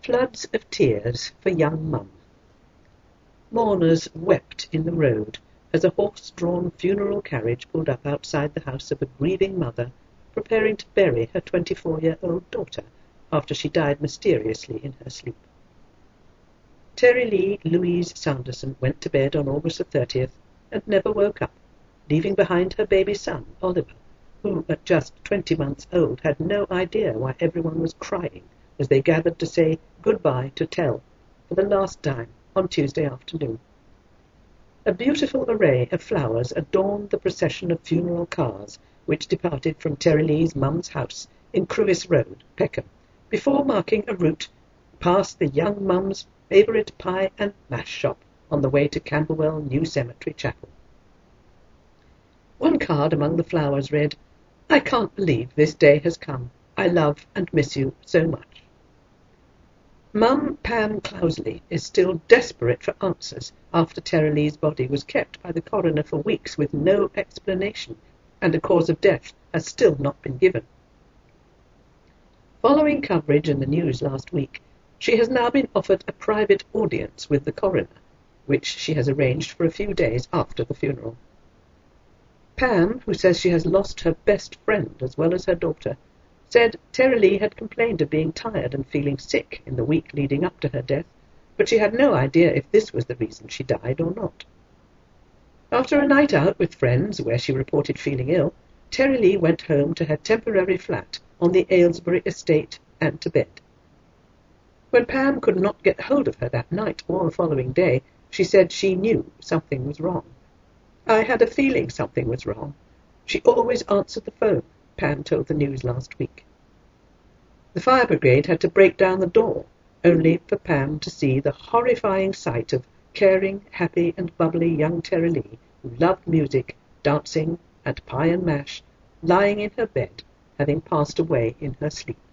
Floods of tears for young Mum. Mourners wept in the road as a horse-drawn funeral carriage pulled up outside the house of a grieving mother preparing to bury her 24-year-old daughter after she died mysteriously in her sleep. Terry Lee Louise Sanderson went to bed on August the 30th and never woke up, leaving behind her baby son, Oliver, who, at just 20 months old, had no idea why everyone was crying as they gathered to say goodbye to Tell for the last time on Tuesday afternoon. A beautiful array of flowers adorned the procession of funeral cars which departed from Terry Lee's mum's house in Crewis Road, Peckham, before marking a route past the young mum's favourite pie and mash shop on the way to Camberwell New Cemetery Chapel. One card among the flowers read, "I can't believe this day has come. I love and miss you so much." Mum Pam Clousley is still desperate for answers after Terry Lee's body was kept by the coroner for weeks with no explanation, and a cause of death has still not been given. Following coverage in the news last week, she has now been offered a private audience with the coroner, which she has arranged for a few days after the funeral. Pam, who says she has lost her best friend as well as her daughter, said Terry Lee had complained of being tired and feeling sick in the week leading up to her death, but she had no idea if this was the reason she died or not. After a night out with friends, where she reported feeling ill, Terry Lee went home to her temporary flat on the Aylesbury estate and to bed. When Pam could not get hold of her that night or the following day, she said she knew something was wrong. "I had a feeling something was wrong. She always answered the phone," Pam told the news last week. The fire brigade had to break down the door, only for Pam to see the horrifying sight of caring, happy and bubbly young Terry Lee, who loved music, dancing and pie and mash, lying in her bed, having passed away in her sleep.